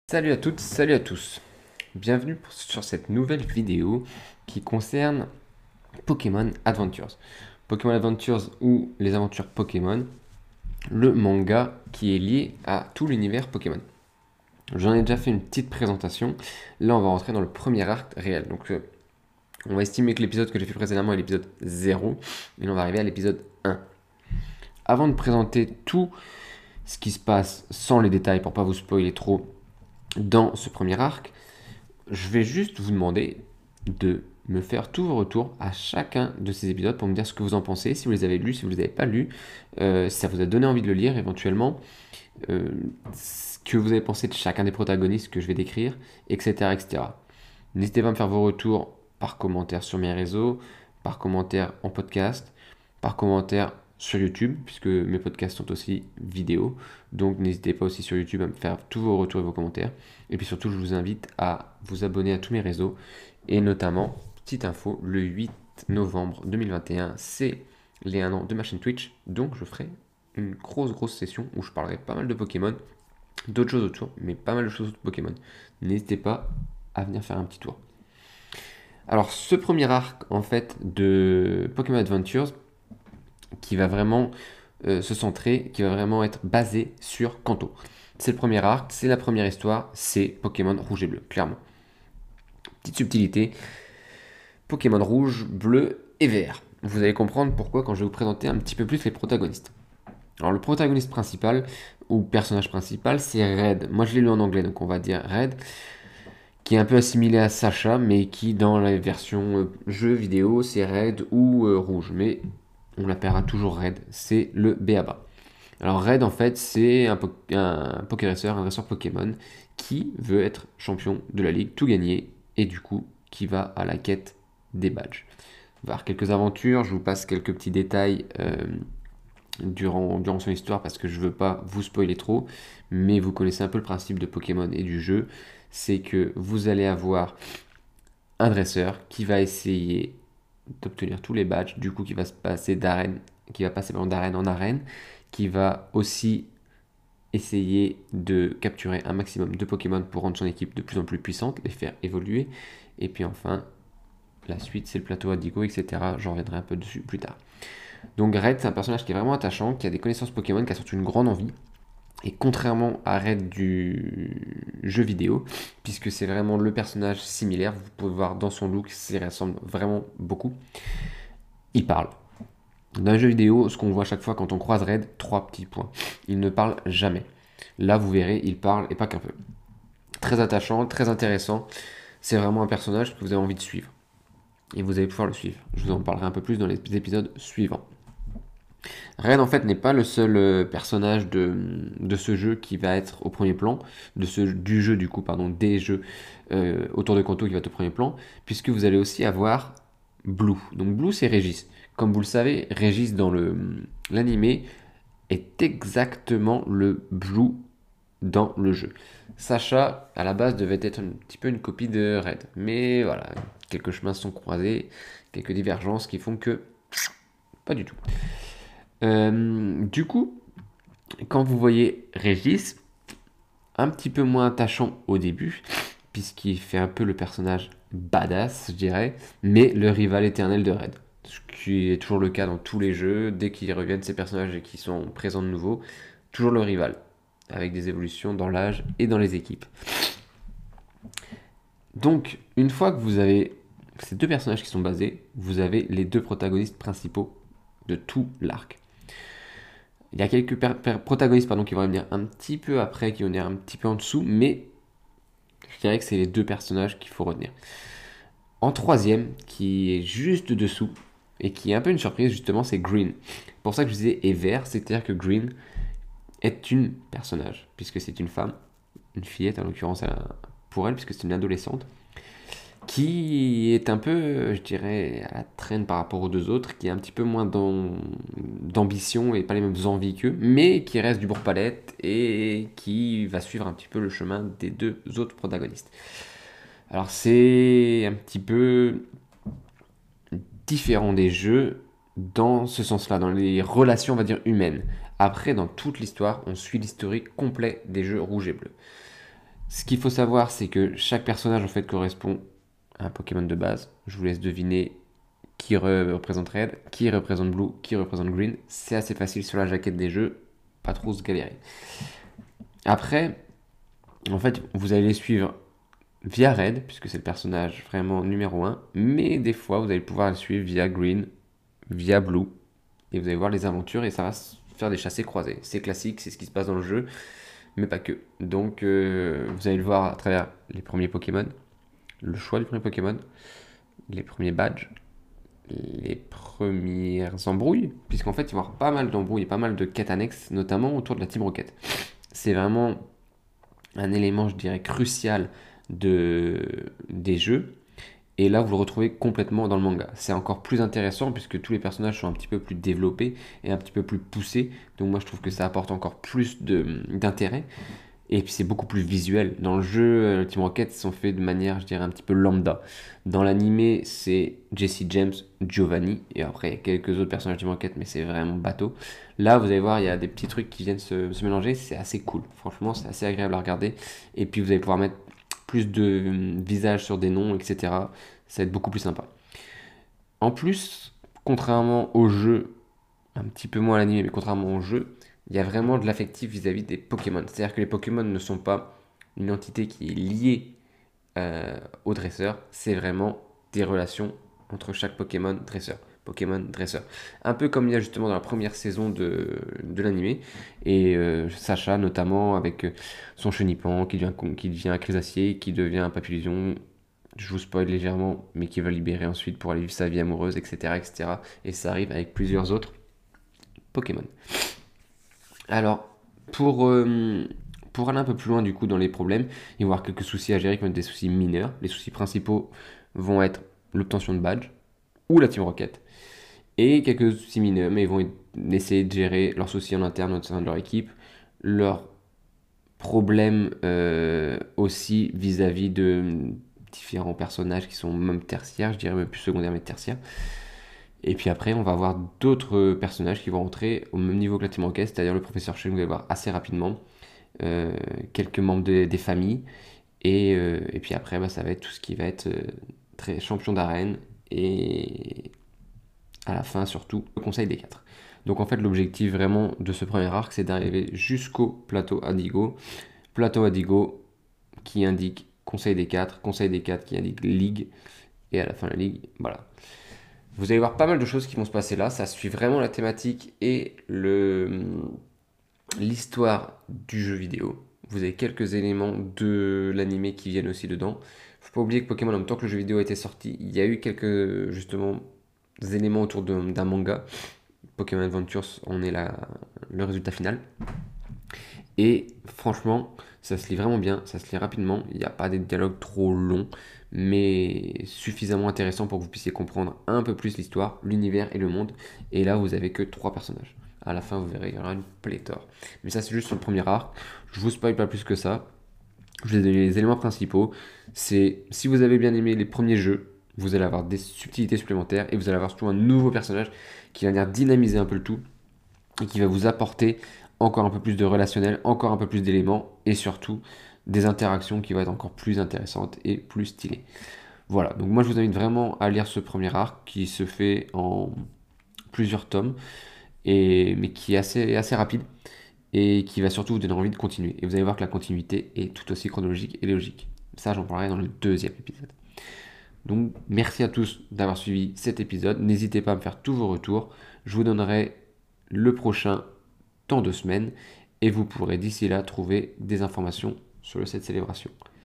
Salut à toutes, salut à tous. Bienvenue sur cette nouvelle vidéo qui concerne Pokémon Adventures. Pokémon Adventures ou les aventures Pokémon, le manga qui est lié à tout l'univers Pokémon. J'en ai déjà fait une petite présentation. Là, on va rentrer dans le premier arc réel. Donc, on va estimer que l'épisode que j'ai fait précédemment est l'épisode 0 et on va arriver à l'épisode 1. Avant de présenter tout ce qui se passe sans les détails pour pas vous spoiler trop dans ce premier arc, je vais juste vous demander de me faire tous vos retours à chacun de ces épisodes pour me dire ce que vous en pensez, si vous les avez lus, si vous les avez pas lus, si ça vous a donné envie de le lire éventuellement, ce que vous avez pensé de chacun des protagonistes que je vais décrire, etc. etc. N'hésitez pas à me faire vos retours par commentaire sur mes réseaux, par commentaire en podcast, par commentaire sur YouTube, puisque mes podcasts sont aussi vidéo. Donc n'hésitez pas aussi sur YouTube à me faire tous vos retours et vos commentaires. Et puis surtout, je vous invite à vous abonner à tous mes réseaux. Et notamment, petite info, le 8 novembre 2021, c'est les 1 an de ma chaîne Twitch. Donc je ferai une grosse session où je parlerai pas mal de Pokémon, d'autres choses autour, mais pas mal de choses autour de Pokémon. N'hésitez pas à venir faire un petit tour. Alors ce premier arc en fait de Pokémon Adventures qui va vraiment se centrer, qui va vraiment être basé sur Kanto. C'est le premier arc, c'est la première histoire, c'est Pokémon rouge et bleu, clairement. Petite subtilité, Pokémon rouge, bleu et vert. Vous allez comprendre pourquoi quand je vais vous présenter un petit peu plus les protagonistes. Alors le protagoniste principal, ou personnage principal, c'est Red. Moi je l'ai lu en anglais, donc on va dire Red, qui est un peu assimilé à Sacha, mais qui dans la version jeu vidéo, c'est Red ou rouge. Mais on l'appellera toujours Red, c'est le BABA. Alors Red, en fait, c'est un Pokéraceur, un dresseur Pokémon, qui veut être champion de la ligue, tout gagner, et du coup, qui va à la quête des badges. On va avoir quelques aventures, je vous passe quelques petits détails durant son histoire, parce que je veux pas vous spoiler trop, mais vous connaissez un peu le principe de Pokémon et du jeu, c'est que vous allez avoir un dresseur qui va essayer d'obtenir tous les badges, du coup qui va se passer d'arène, qui va passer d'arène en arène, qui va aussi essayer de capturer un maximum de Pokémon pour rendre son équipe de plus en plus puissante, les faire évoluer, et puis enfin la suite c'est le plateau Adigo, etc. J'en reviendrai un peu dessus plus tard. Donc Red, c'est un personnage qui est vraiment attachant, qui a des connaissances Pokémon, qui a surtout une grande envie. Et contrairement à Red du jeu vidéo, puisque c'est vraiment le personnage similaire, vous pouvez voir dans son look, s'y ressemble vraiment beaucoup. Il parle. Dans les jeux vidéo, ce qu'on voit à chaque fois quand on croise Red, 3 petits points. Il ne parle jamais. Là, vous verrez, il parle et pas qu'un peu. Très attachant, très intéressant. C'est vraiment un personnage que vous avez envie de suivre. Et vous allez pouvoir le suivre. Je vous en parlerai un peu plus dans les épisodes suivants. Red en fait n'est pas le seul personnage de ce jeu qui va être au premier plan, du jeu du coup, pardon, des jeux autour de Kanto qui va être au premier plan, puisque vous allez aussi avoir Blue. Donc Blue c'est Régis. Comme vous le savez, Régis dans l'animé est exactement le Blue dans le jeu. Sacha, à la base, devait être un petit peu une copie de Red. Mais voilà, quelques chemins se sont croisés, quelques divergences qui font que... Pas du tout. Du coup, quand vous voyez Régis, un petit peu moins attachant au début, puisqu'il fait un peu le personnage badass, je dirais, mais le rival éternel de Red. Ce qui est toujours le cas dans tous les jeux, dès qu'ils reviennent ces personnages et qu'ils sont présents de nouveau, toujours le rival, avec des évolutions dans l'âge et dans les équipes. Donc, une fois que vous avez ces deux personnages qui sont basés, vous avez les deux protagonistes principaux de tout l'arc. Il y a quelques protagonistes qui vont venir un petit peu après, qui vont venir un petit peu en dessous, mais je dirais que c'est les deux personnages qu'il faut retenir. En troisième, qui est juste dessous, et qui est un peu une surprise justement, c'est Green. Pour ça que je disais et vert, c'est-à-dire que Green est une personnage, puisque c'est une femme, une fillette en l'occurrence pour elle, puisque c'est une adolescente, qui est un peu, je dirais, à la traîne par rapport aux deux autres, qui a un petit peu moins d'ambition et pas les mêmes envies qu'eux, mais qui reste du bourre-palette et qui va suivre un petit peu le chemin des deux autres protagonistes. Alors c'est un petit peu différent des jeux dans ce sens-là, dans les relations, on va dire, humaines. Après, dans toute l'histoire, on suit l'historique complet des jeux rouge et bleu. Ce qu'il faut savoir, c'est que chaque personnage en fait correspond à un Pokémon de base. Je vous laisse deviner qui représente Red, qui représente Blue, qui représente Green. C'est assez facile sur la jaquette des jeux, pas trop se galérer. Après, en fait, vous allez les suivre via Red, puisque c'est le personnage vraiment numéro 1, mais des fois, vous allez pouvoir le suivre via Green, via Blue, et vous allez voir les aventures, et ça va faire des chassés croisés. C'est classique, c'est ce qui se passe dans le jeu, mais pas que. Donc, vous allez le voir à travers les premiers Pokémon, le choix du premier Pokémon, les premiers badges, les premières embrouilles, puisqu'en fait, il va y avoir pas mal d'embrouilles et pas mal de quêtes annexes, notamment autour de la Team Rocket. C'est vraiment un élément, je dirais, crucial des jeux. Et là, vous le retrouvez complètement dans le manga. C'est encore plus intéressant puisque tous les personnages sont un petit peu plus développés et un petit peu plus poussés. Donc moi, je trouve que ça apporte encore plus d'intérêt. Et puis c'est beaucoup plus visuel. Dans le jeu, Team Rocket sont faits de manière, je dirais, un petit peu lambda. Dans l'animé, c'est Jesse James, Giovanni, et après il y a quelques autres personnages de Team Rocket, mais c'est vraiment bateau. Là, vous allez voir, il y a des petits trucs qui viennent se mélanger, c'est assez cool. Franchement, c'est assez agréable à regarder. Et puis vous allez pouvoir mettre plus de visages sur des noms, etc. Ça va être beaucoup plus sympa. En plus, contrairement au jeu, un petit peu moins à l'anime, mais contrairement au jeu, il y a vraiment de l'affectif vis-à-vis des Pokémon. C'est-à-dire que les Pokémon ne sont pas une entité qui est liée au dresseur, c'est vraiment des relations entre chaque Pokémon dresseur. Pokémon dresseur. Un peu comme il y a justement dans la première saison de l'animé. Et Sacha, notamment, avec son chenipan qui devient un Crésacier, qui devient un Papillon. Je vous spoil légèrement, mais qui va libérer ensuite pour aller vivre sa vie amoureuse, etc., etc. Et ça arrive avec plusieurs autres Pokémon. Alors, pour aller un peu plus loin du coup dans les problèmes, il va y avoir quelques soucis à gérer qui vont être des soucis mineurs. Les soucis principaux vont être l'obtention de badge ou la Team Rocket. Et quelques soucis mineurs, mais ils vont essayer de gérer leurs soucis en interne au sein de leur équipe, leurs problèmes aussi vis-à-vis de différents personnages qui sont même tertiaires, je dirais même plus secondaires mais tertiaires. Et puis après, on va avoir d'autres personnages qui vont rentrer au même niveau que la Team Rocket, c'est-à-dire le professeur Chen, vous allez voir assez rapidement, quelques membres des familles, et puis après, bah, ça va être tout ce qui va être très champion d'arène, et à la fin surtout, le conseil des 4. Donc en fait, l'objectif vraiment de ce premier arc, c'est d'arriver jusqu'au plateau Adigo qui indique conseil des 4 qui indique ligue, et à la fin de la ligue, voilà. Vous allez voir pas mal de choses qui vont se passer là. Ça suit vraiment la thématique et l'histoire du jeu vidéo. Vous avez quelques éléments de l'animé qui viennent aussi dedans. Faut pas oublier que Pokémon, en même temps que le jeu vidéo a été sorti, il y a eu quelques justement éléments autour d'un manga. Pokémon Adventures en est le résultat final. Et franchement, ça se lit vraiment bien, ça se lit rapidement. Il n'y a pas des dialogues trop longs, mais suffisamment intéressants pour que vous puissiez comprendre un peu plus l'histoire, l'univers et le monde. Et là, vous avez que 3 personnages. À la fin, vous verrez, il y aura une pléthore. Mais ça, c'est juste sur le premier arc. Je vous spoil pas plus que ça. Je vous ai donné les éléments principaux. C'est si vous avez bien aimé les premiers jeux, vous allez avoir des subtilités supplémentaires et vous allez avoir surtout un nouveau personnage qui va venir dynamiser un peu le tout et qui va vous apporter encore un peu plus de relationnel, encore un peu plus d'éléments et surtout des interactions qui vont être encore plus intéressantes et plus stylées. Voilà, donc moi je vous invite vraiment à lire ce premier arc qui se fait en plusieurs tomes, mais qui est assez rapide et qui va surtout vous donner envie de continuer. Et vous allez voir que la continuité est tout aussi chronologique et logique. Ça, j'en parlerai dans le deuxième épisode. Donc merci à tous d'avoir suivi cet épisode. N'hésitez pas à me faire tous vos retours. Je vous donnerai le prochain dans 2 semaines et vous pourrez d'ici là trouver des informations sur le set célébration.